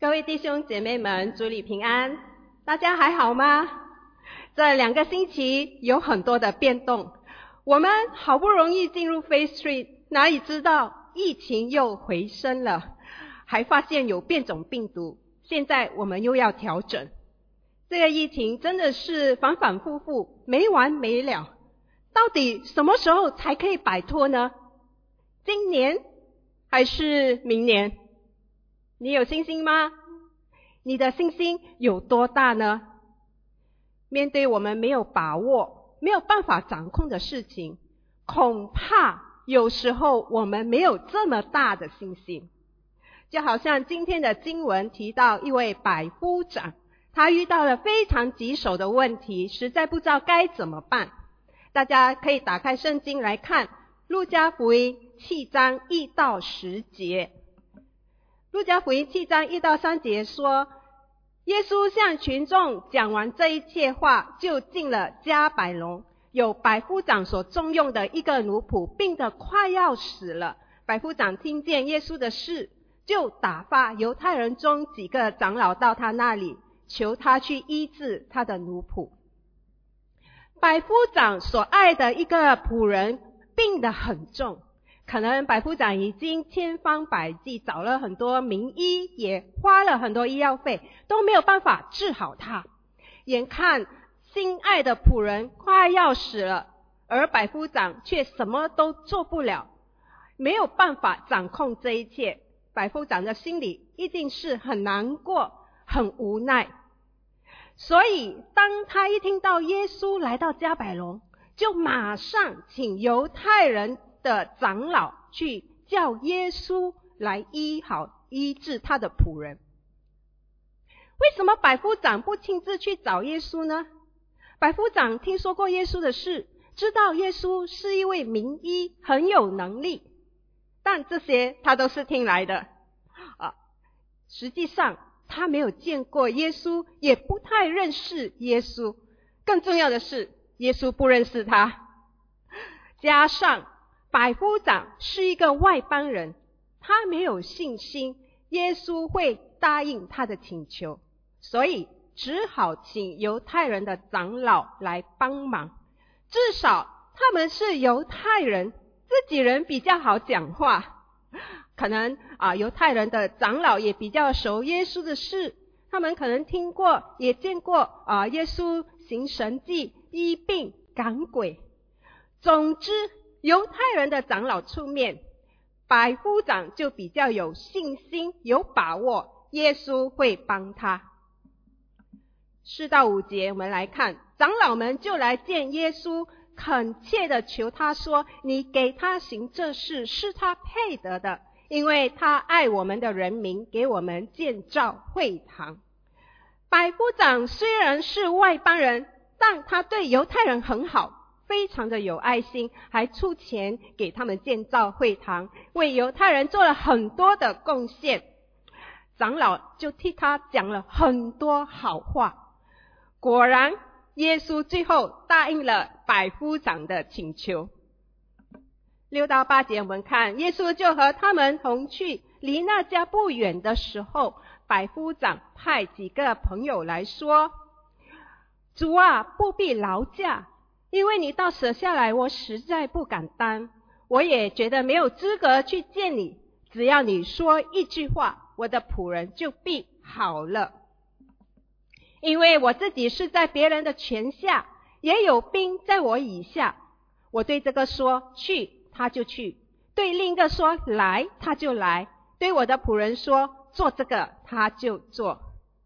各位弟兄姐妹们，主里平安，大家还好吗？这2个星期有很多的变动，我们好不容易进入 Phase 3，哪里知道疫情又回升了，还发现有变种病毒，现在我们又要调整。这个疫情真的是反反复复，没完没了，到底什么时候才可以摆脱呢？今年还是明年？你有信心吗？你的信心有多大呢？面对我们没有把握、没有办法掌控的事情，恐怕有时候我们没有这么大的信心。就好像今天的经文提到一位百夫长，他遇到了非常棘手的问题，实在不知道该怎么办。大家可以打开圣经来看路加福音7章1到10节。路加福音7章1到3节说，耶稣向群众讲完这一切话，就进了迦百农。有百夫长所重用的一个奴仆病得快要死了，百夫长听见耶稣的事，就打发犹太人中几个长老到他那里，求他去医治他的奴仆。百夫长所爱的一个仆人病得很重，可能百夫长已经千方百计找了很多名医，也花了很多医药费，都没有办法治好他。眼看心爱的仆人快要死了，而百夫长却什么都做不了，没有办法掌控这一切。百夫长的心里一定是很难过、很无奈。所以当他一听到耶稣来到迦百农，就马上请犹太人的长老去叫耶稣来医治他的仆人。为什么百夫长不亲自去找耶稣呢？百夫长听说过耶稣的事，知道耶稣是一位名医，很有能力，但这些他都是听来的实际上他没有见过耶稣，也不太认识耶稣，更重要的是耶稣不认识他。加上百夫长是一个外邦人，他没有信心耶稣会答应他的请求，所以只好请犹太人的长老来帮忙。至少他们是犹太人，自己人比较好讲话。可能犹太人的长老也比较熟耶稣的事，他们可能听过也见过耶稣行神迹、医病赶鬼。总之犹太人的长老出面，百夫长就比较有信心、有把握耶稣会帮他。4到5节我们来看，长老们就来见耶稣，恳切的求他说，你给他行这事是他配得的，因为他爱我们的人民，给我们建造会堂。百夫长虽然是外邦人，但他对犹太人很好，非常的有爱心，还出钱给他们建造会堂，为犹太人做了很多的贡献。长老就替他讲了很多好话。果然耶稣最后答应了百夫长的请求。6到8节我们看，耶稣就和他们同去，离那家不远的时候，百夫长派几个朋友来说，主啊，不必劳驾，因为你到舍下来，我实在不敢当，我也觉得没有资格去见你，只要你说一句话，我的仆人就必好了。因为我自己是在别人的权下，也有兵在我以下，我对这个说去，他就去；对另一个说来，他就来；对我的仆人说做这个，他就做。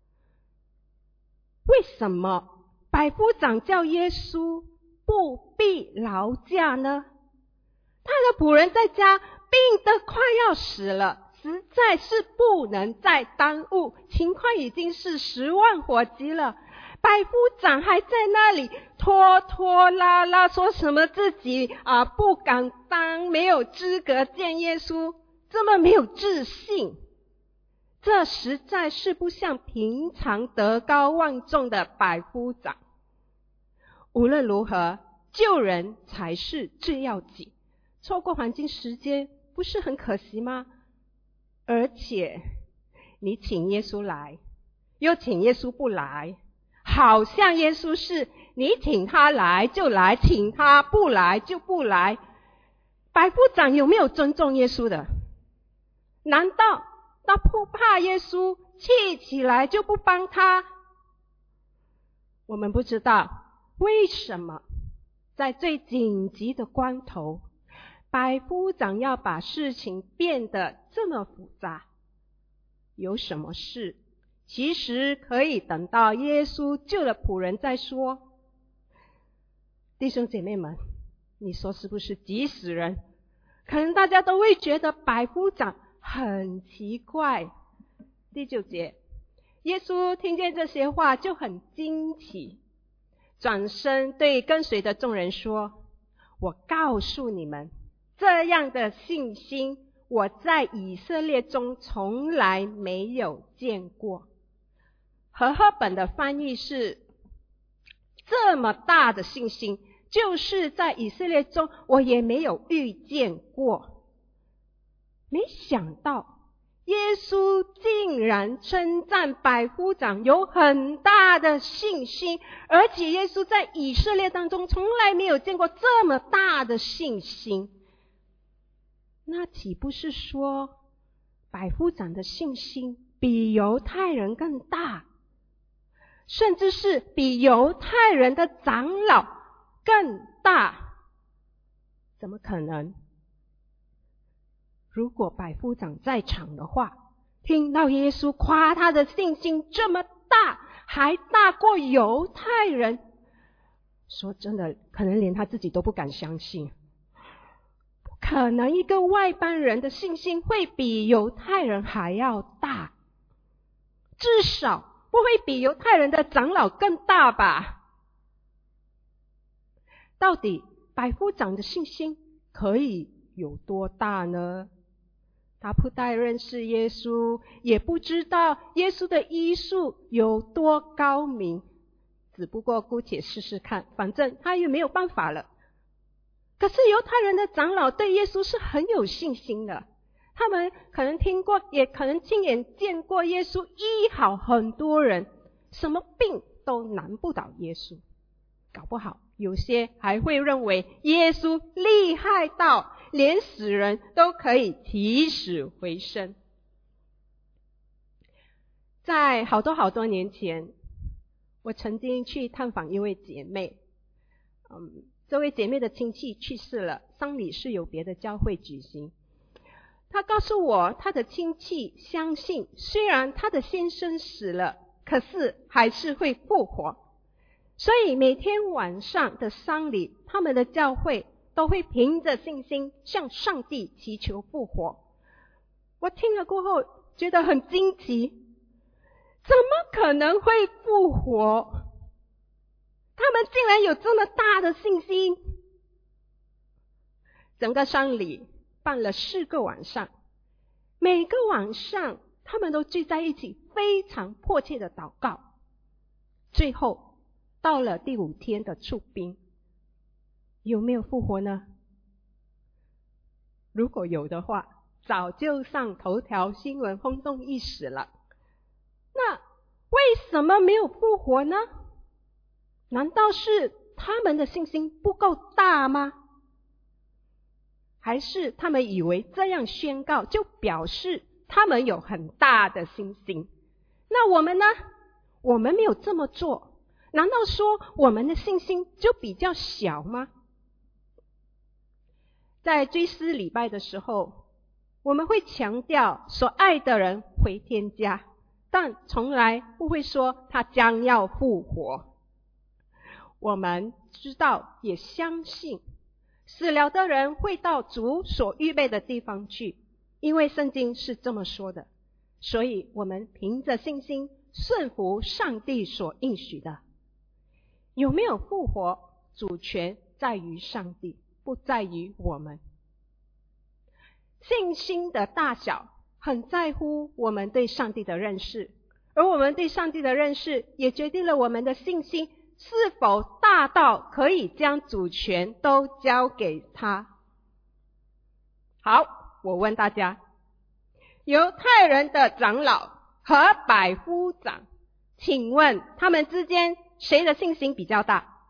为什么百夫长叫耶稣不必劳驾呢？他的仆人在家病得快要死了，实在是不能再耽误，情况已经是10万火急了。百夫长还在那里拖拖拉拉，说什么自己不敢当，没有资格见耶稣，这么没有自信，这实在是不像平常德高望重的百夫长。无论如何，救人才是最要紧，错过黄金时间不是很可惜吗？而且你请耶稣来，又请耶稣不来，好像耶稣是你请他来就来，请他不来就不来。百夫长有没有尊重耶稣的？难道他不怕耶稣气起来就不帮他？我们不知道为什么在最紧急的关头，百夫长要把事情变得这么复杂。有什么事其实可以等到耶稣救了仆人再说。弟兄姐妹们，你说是不是急死人？可能大家都会觉得百夫长很奇怪。第9节，耶稣听见这些话就很惊奇，转身对跟随的众人说，我告诉你们，这样的信心我在以色列中从来没有见过。和合本的翻译是，这么大的信心就是在以色列中我也没有遇见过。没想到耶稣竟然称赞百夫长有很大的信心，而且耶稣在以色列当中从来没有见过这么大的信心。那岂不是说百夫长的信心比犹太人更大，甚至是比犹太人的长老更大？怎么可能？如果百夫长在场的话，听到耶稣夸他的信心这么大，还大过犹太人，说真的，可能连他自己都不敢相信。不可能一个外邦人的信心会比犹太人还要大，至少不会比犹太人的长老更大吧？到底百夫长的信心可以有多大呢？他不太认识耶稣，也不知道耶稣的医术有多高明，只不过姑且试试看，反正他也没有办法了。可是犹太人的长老对耶稣是很有信心的，他们可能听过，也可能亲眼见过耶稣医好很多人，什么病都难不倒耶稣。搞不好有些还会认为耶稣厉害到连死人都可以起死回生。在好多年前，我曾经去探访一位姐妹，这位姐妹的亲戚去世了，丧礼是由别的教会举行。她告诉我，她的亲戚相信，虽然她的先生死了，可是还是会复活。所以每天晚上的丧礼，他们的教会都会凭着信心向上帝祈求复活。我听了过后觉得很惊奇，怎么可能会复活？他们竟然有这么大的信心。整个丧礼办了4个晚上，每个晚上他们都聚在一起，非常迫切的祷告。最后到了第5天的出殡，有没有复活呢？如果有的话，早就上头条新闻，轰动一时了。那为什么没有复活呢？难道是他们的信心不够大吗？还是他们以为这样宣告就表示他们有很大的信心？那我们呢？我们没有这么做，难道说我们的信心就比较小吗？在追思礼拜的时候，我们会强调所爱的人回天家，但从来不会说他将要复活。我们知道也相信死了的人会到主所预备的地方去，因为圣经是这么说的，所以我们凭着信心顺服上帝所应许的。有没有复活，主权在于上帝，不在于我们。信心的大小很在乎我们对上帝的认识，而我们对上帝的认识也决定了我们的信心是否大到可以将主权都交给他。好，我问大家，犹太人的长老和百夫长，请问他们之间谁的信心比较大？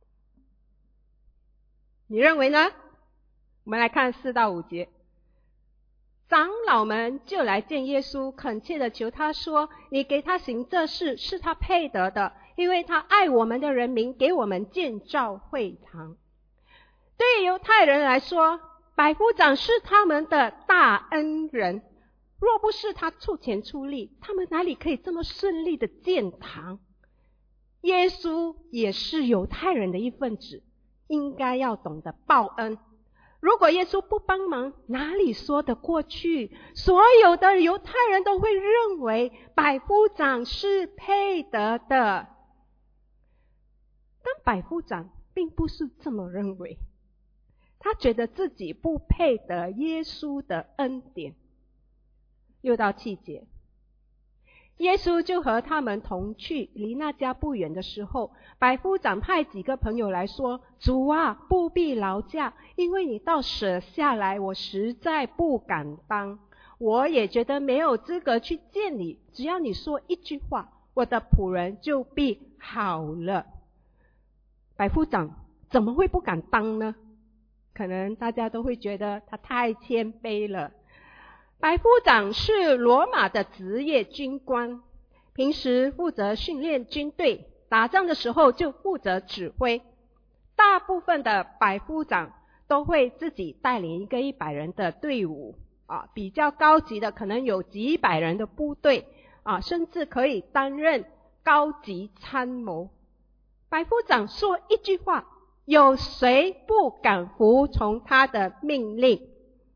你认为呢？我们来看4到5节。长老们就来见耶稣，恳切地求他说，你给他行这事是他配得的，因为他爱我们的人民，给我们建造会堂。对于犹太人来说，百夫长是他们的大恩人，若不是他出钱出力，他们哪里可以这么顺利的建堂？耶稣也是犹太人的一份子，应该要懂得报恩。如果耶稣不帮忙，哪里说得过去？所有的犹太人都会认为百夫长是配得的。但百夫长并不是这么认为，他觉得自己不配得耶稣的恩典。6到7节，耶稣就和他们同去，离那家不远的时候，百夫长派几个朋友来说，主啊，不必劳驾，因为你倒舍下来，我实在不敢当。我也觉得没有资格去见你，只要你说一句话，我的仆人就必好了。百夫长怎么会不敢当呢？可能大家都会觉得他太谦卑了。百夫长是罗马的职业军官，平时负责训练军队，打仗的时候就负责指挥。大部分的百夫长都会自己带领一个100人的队伍，比较高级的可能有几百人的部队，甚至可以担任高级参谋。百夫长说一句话，有谁不敢服从他的命令？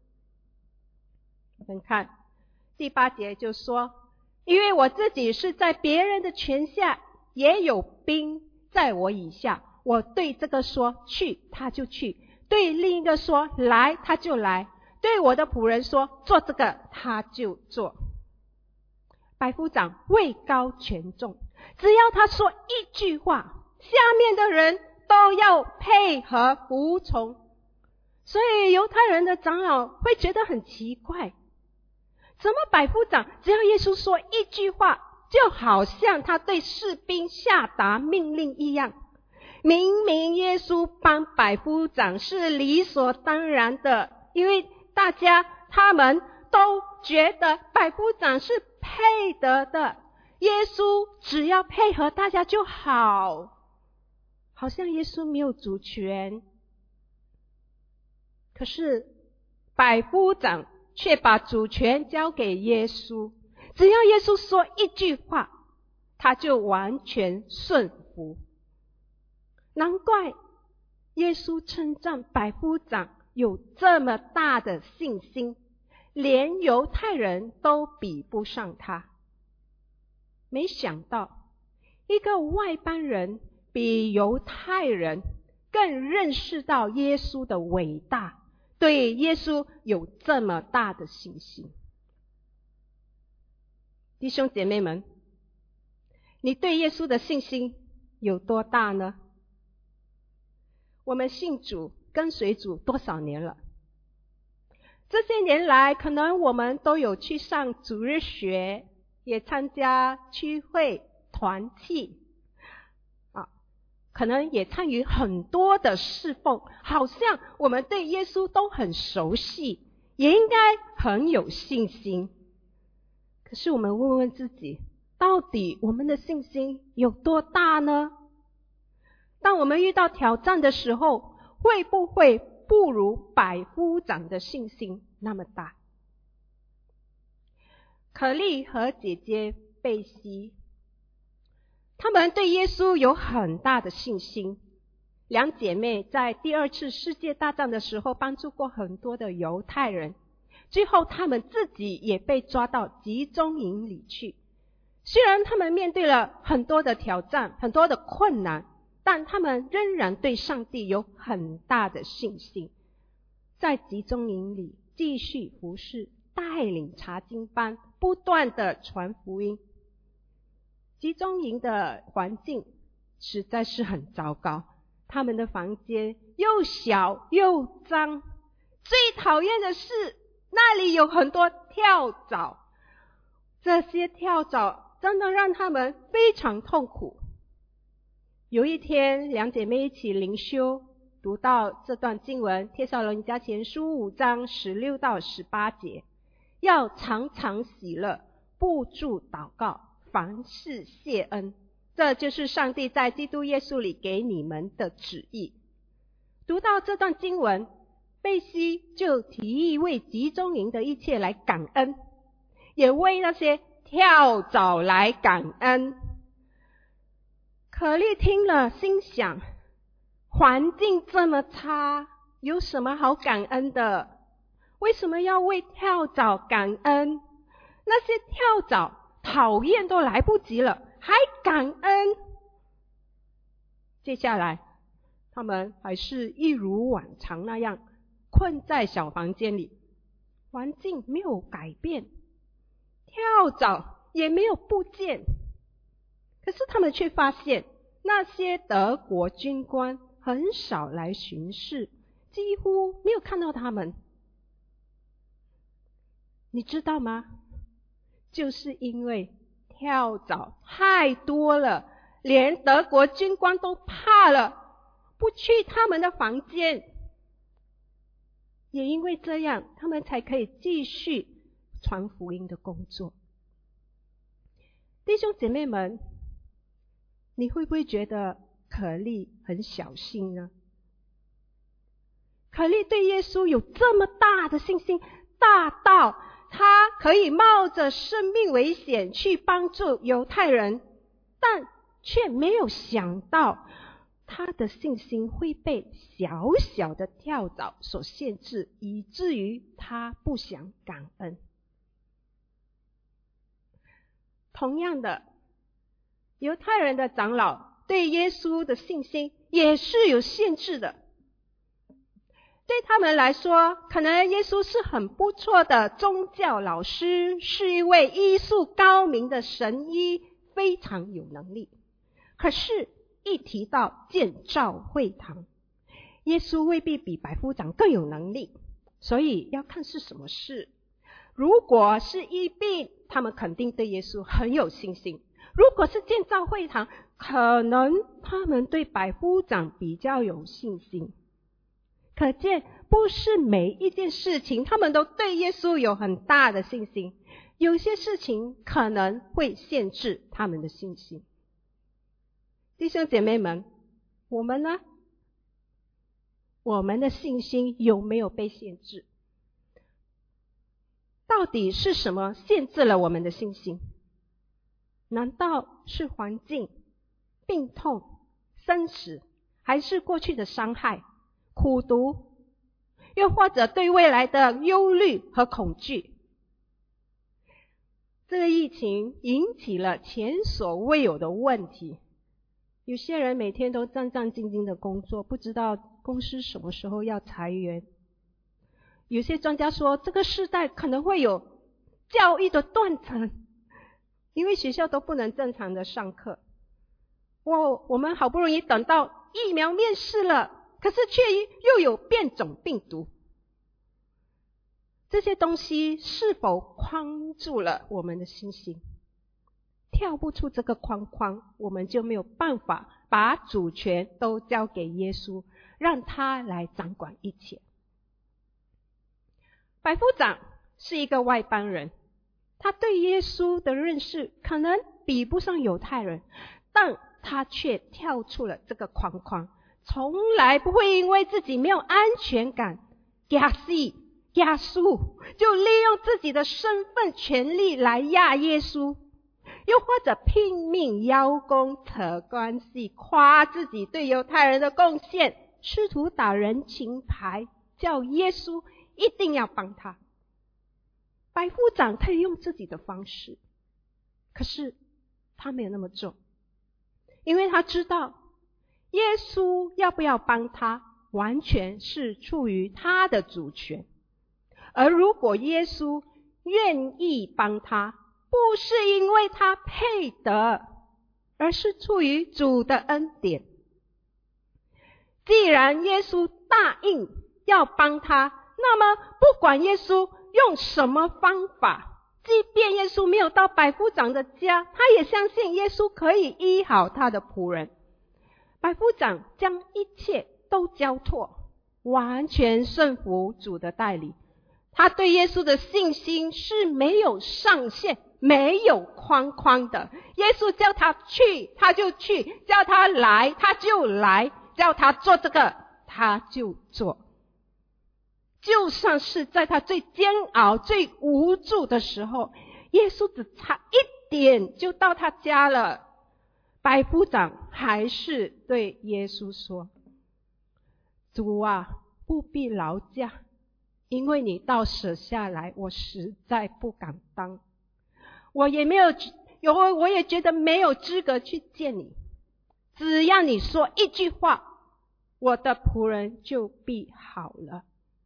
我们看第8节就说，因为我自己是在别人的权下，也有兵在我以下，我对这个说去，他就去；对另一个说来，他就来；对我的仆人说做这个，他就做。百夫长位高权重，只要他说一句话，下面的人都要配合服从。所以犹太人的长老会觉得很奇怪，怎么百夫长只要耶稣说一句话，就好像他对士兵下达命令一样？明明耶稣帮百夫长是理所当然的，因为他们都觉得百夫长是配得的，耶稣只要配合大家就好，好像耶稣没有主权。可是百夫长却把主权交给耶稣，只要耶稣说一句话，他就完全顺服。难怪耶稣称赞百夫长有这么大的信心，连犹太人都比不上他。没想到一个外邦人比犹太人更认识到耶稣的伟大，对耶稣有这么大的信心。弟兄姐妹们，你对耶稣的信心有多大呢？我们信主跟随主多少年了？这些年来，可能我们都有去上主日学，也参加聚会团契，可能也参与很多的侍奉，好像我们对耶稣都很熟悉，也应该很有信心。可是我们问问自己，到底我们的信心有多大呢？当我们遇到挑战的时候，会不会不如百夫长的信心那么大？可利和姐姐贝西，她们对耶稣有很大的信心。两姐妹在第2次世界大战的时候帮助过很多的犹太人，最后她们自己也被抓到集中营里去。虽然她们面对了很多的挑战，很多的困难，但他们仍然对上帝有很大的信心，在集中营里继续服侍，带领查经班，不断的传福音。集中营的环境实在是很糟糕，他们的房间又小又脏，最讨厌的是那里有很多跳蚤， 这些跳蚤真的让他们非常痛苦。有一天，两姐妹一起灵修，读到这段经文，帖撒罗尼迦前书5章16到18节，要常常喜乐，不住祷告，凡事谢恩，这就是上帝在基督耶稣里给你们的旨意。读到这段经文，贝西就提议为集中营的一切来感恩，也为那些跳蚤来感恩。可莉听了心想，环境这么差，有什么好感恩的？为什么要为跳蚤感恩？那些跳蚤讨厌都来不及了，还感恩？接下来他们还是一如往常那样困在小房间里，环境没有改变，跳蚤也没有不见。可是他们却发现，那些德国军官很少来巡视，几乎没有看到他们。你知道吗？就是因为跳蚤太多了，连德国军官都怕了，不去他们的房间。也因为这样，他们才可以继续传福音的工作。弟兄姐妹们，你会不会觉得可莉很小心呢？可莉对耶稣有这么大的信心，大到他可以冒着生命危险去帮助犹太人，但却没有想到他的信心会被小小的跳蚤所限制，以至于他不想感恩。同样的，犹太人的长老对耶稣的信心也是有限制的。对他们来说，可能耶稣是很不错的宗教老师，是一位医术高明的神医，非常有能力。可是一提到建造会堂，耶稣未必比百夫长更有能力，所以要看是什么事。如果是医病，他们肯定对耶稣很有信心；如果是建造会堂，可能他们对百夫长比较有信心。可见不是每一件事情他们都对耶稣有很大的信心，有些事情可能会限制他们的信心。弟兄姐妹们，我们呢？我们的信心有没有被限制？到底是什么限制了我们的信心？难道是环境、病痛、生死，还是过去的伤害、苦毒，又或者对未来的忧虑和恐惧？这个疫情引起了前所未有的问题。有些人每天都战战兢兢的工作，不知道公司什么时候要裁员。有些专家说，这个世代可能会有教育的断层，因为学校都不能正常的上课。我们好不容易等到疫苗面世了，可是却又有变种病毒。这些东西是否框住了我们的信心？跳不出这个框框，我们就没有办法把主权都交给耶稣，让他来掌管一切。百夫长是一个外邦人，他对耶稣的认识可能比不上犹太人，但他却跳出了这个框框，从来不会因为自己没有安全感，压输，就利用自己的身份权力来压耶稣，又或者拼命邀功扯关系，夸自己对犹太人的贡献，试图打人情牌，叫耶稣一定要帮他。百夫长可以用自己的方式，可是他没有那么做，因为他知道耶稣要不要帮他，完全是出于他的主权。而如果耶稣愿意帮他，不是因为他配得，而是出于主的恩典。既然耶稣答应要帮他，那么不管耶稣用什么方法， 即便耶稣没有到百夫长的家，他也相信耶稣可以医好他的仆人。百夫长将一切都交托，完全顺服主的带领。他对耶稣的信心是没有上限，没有框框的。耶稣叫他去，他就去；叫他来，他就来；叫他做这个，他就做。就算是在他最煎熬、最无助的时候，耶稣只差一点就到他家了，百夫长还是对耶稣说：主啊，不必劳驾，因为你倒舍下来，我实在不敢当。我也觉得没有资格去见你。只要你说一句话，我的仆人就必好了。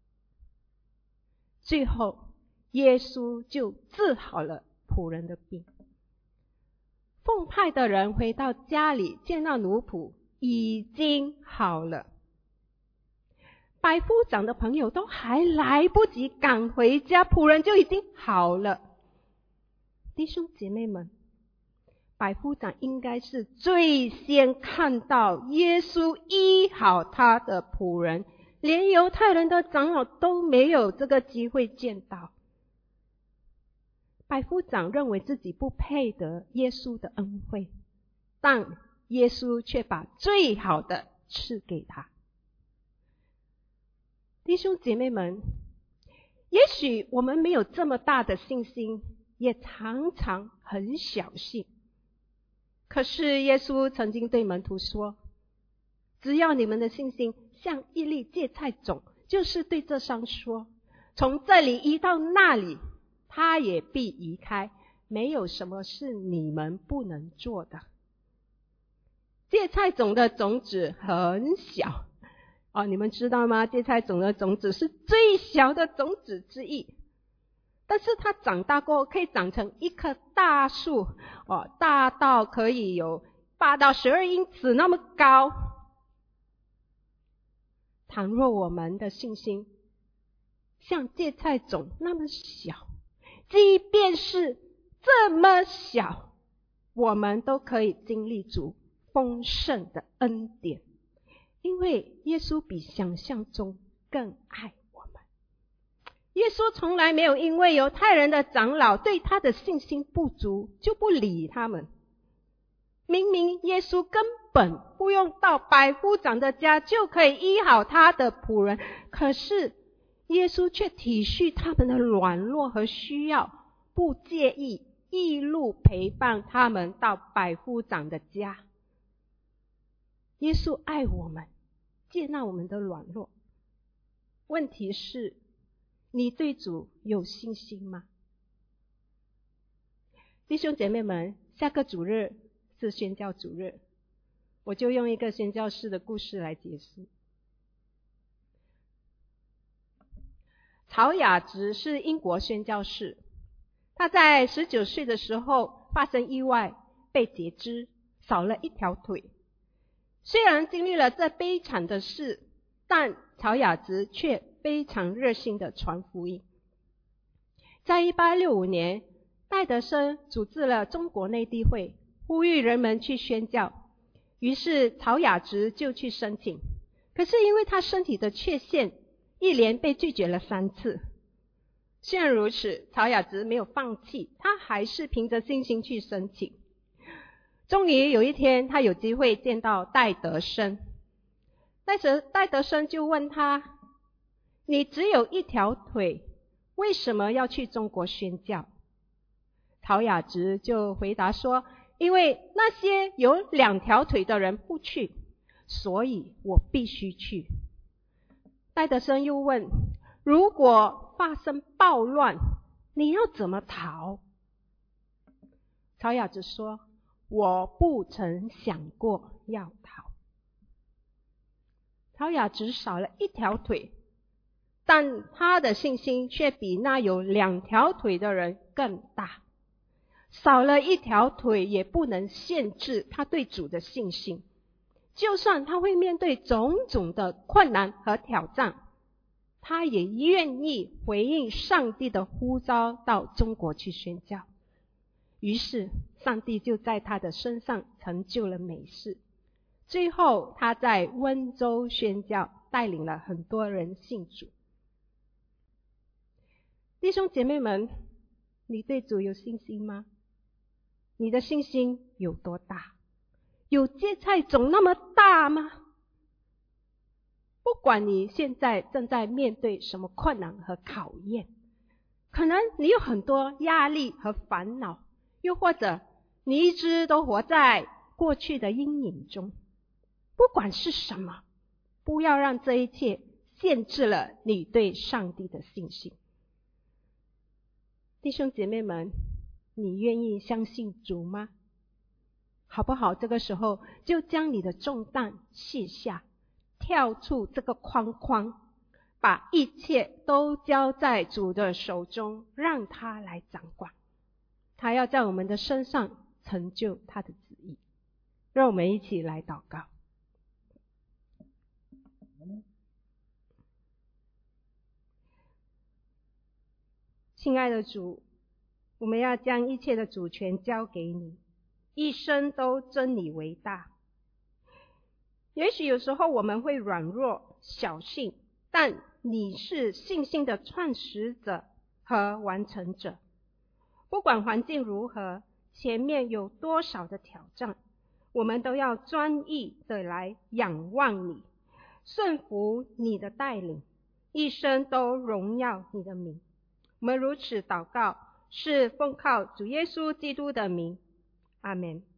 最后，耶稣就治好了仆人的病。奉派的人回到家里，见到奴仆已经好了。百夫长的朋友都还来不及赶回家，仆人就已经好了。弟兄姐妹们，百夫长应该是最先看到耶稣医好他的仆人，连犹太人的长老都没有这个机会见到。百夫长认为自己不配得耶稣的恩惠，但耶稣却把最好的赐给他。弟兄姐妹们，也许我们没有这么大的信心，也常常很小信。可是耶稣曾经对门徒说，只要你们的信心像一粒芥菜种，就是对这山说，从这里移到那里，它也必移开，没有什么是你们不能做的。芥菜种的种子很小你们知道吗？芥菜种的种子是最小的种子之一，但是它长大过后可以长成一棵大树大到可以有8到12英尺那么高。倘若我们的信心像芥菜种那么小，即便是这么小，我们都可以经历主丰盛的恩典，因为耶稣比想象中更爱我们。耶稣从来没有因为犹太人的长老对他的信心不足就不理他们。明明耶稣根本不用到百夫长的家就可以医好他的仆人，可是耶稣却体恤他们的软弱和需要，不介意一路陪伴他们到百夫长的家。耶稣爱我们，接纳我们的软弱。问题是，你对主有信心吗？弟兄姐妹们，下个主日是宣教主日，我就用一个宣教士的故事来解释。曹雅直是英国宣教士，他在19岁的时候发生意外，被截肢，少了一条腿。虽然经历了这悲惨的事，但曹雅直却非常热心的传福音。在1865年，戴德生组织了中国内地会，呼吁人们去宣教。于是曹雅直就去申请，可是因为他身体的缺陷，一连被拒绝了3次。虽然如此，曹雅直没有放弃，他还是凭着信心去申请。终于有一天，他有机会见到戴德生。戴德生就问他：你只有一条腿，为什么要去中国宣教？曹雅直就回答说：因为那些有2条腿的人不去，所以我必须去。戴德生又问：如果发生暴乱，你要怎么逃？曹雅直说：我不曾想过要逃。曹雅直少了一条腿，但他的信心却比那有2条腿的人更大。少了一条腿也不能限制他对主的信心，就算他会面对种种的困难和挑战， 他也愿意回应上帝的呼召，到中国去宣教。于是上帝就在他的身上成就了美事。最后他在温州宣教，带领了很多人信主。弟兄姐妹们，你对主有信心吗？你的信心有多大？有芥菜种那么大吗？不管你现在正在面对什么困难和考验，可能你有很多压力和烦恼，又或者你一直都活在过去的阴影中。不管是什么，不要让这一切限制了你对上帝的信心。弟兄姐妹们，你愿意相信主吗？好不好？这个时候就将你的重担卸下，跳出这个框框，把一切都交在主的手中，让他来掌管。他要在我们的身上成就他的旨意。让我们一起来祷告。亲爱的主，我们要将一切的主权交给你，一生都尊你为大。也许有时候我们会软弱小信，但你是信心的创始者和完成者。不管环境如何，前面有多少的挑战，我们都要专一的来仰望你，顺服你的带领，一生都荣耀你的名。我们如此祷告，是奉靠主耶稣基督的名。阿们。